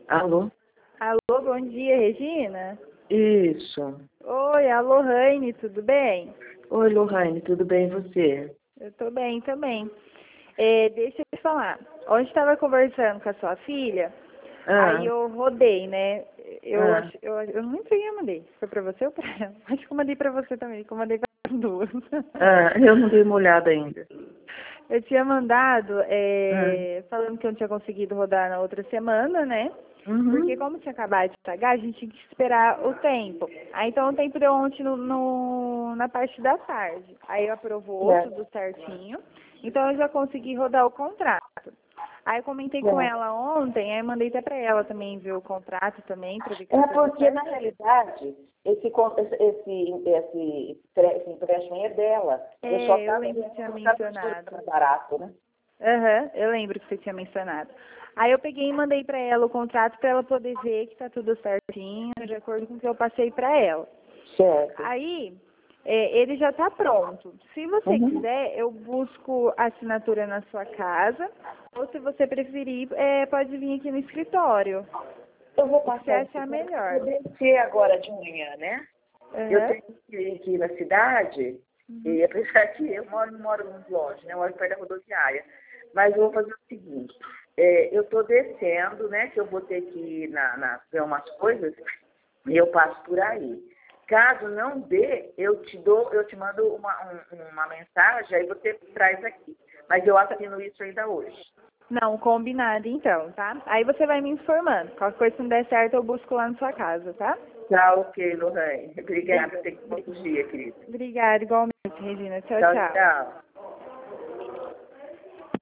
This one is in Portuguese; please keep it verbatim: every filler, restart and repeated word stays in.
Alô? Alô, bom dia, Regina? Isso. Oi, a Lohane, tudo bem? Oi, Lohane, tudo bem e você? Eu tô bem também. É, deixa eu te falar. Ontem estava conversando com a sua filha, Ah, aí eu rodei, né? Eu, ah, acho- eu, eu não sei quem eu mandei. Foi pra você ou pra ela? Acho que eu mandei pra você também, que eu mandei pra as duas. ah, eu não dei uma olhada ainda. Eu tinha mandado, Ah, é, falando que eu não tinha conseguido rodar na outra semana, né? Porque uhum, como tinha acabado de pagar, a gente tinha que esperar o tempo. Aí então o tempo deu ontem no, no- na parte da tarde. Aí aprovou certo, tudo certinho. Então eu já consegui rodar o contrato. Aí eu comentei com certo. ela ontem, aí mandei até pra ela também ver o contrato também, pra ver que tá É tudo porque, na certo. realidade, esse, con- esse, esse, esse empre- esse empréstimo é dela. Eu só É, eu estava lembro que vendo tinha por causa do mencionado. mais barato, né? Aham, eu lembro que você tinha mencionado. Aí eu peguei e mandei pra ela o contrato pra ela poder ver que tá tudo certinho, de acordo com o que eu passei pra ela. Certo. Aí, é, ele já tá pronto. Se você Uhum. quiser, eu busco a assinatura na sua casa, ou se você preferir, é, pode vir aqui no escritório. Eu vou O que você passar esse achar tempo, melhor. eu descer agora de manhã, né? Eu Aham. tenho que ir aqui na cidade, Uhum. e apesar que eu moro, não moro muito longe, né? Eu moro perto da rodoviária. Mas eu vou fazer o seguinte, é, eu estou descendo, né? Que eu vou ter que ir na, na, ver umas coisas, e eu passo por aí. Caso não dê, eu te dou, eu te mando uma, um- uma mensagem, aí você traz aqui. Mas eu assino isso ainda hoje. Não, combinado então, tá? Aí você vai me informando. Qualquer coisa que não der certo, eu busco lá na sua casa, tá? Tá, ok, Lohane. Bri- Obrigada. Tenha um bom dia, querida. Obrigada, igualmente, Regina. Tchau, Tchau, tchau. tchau.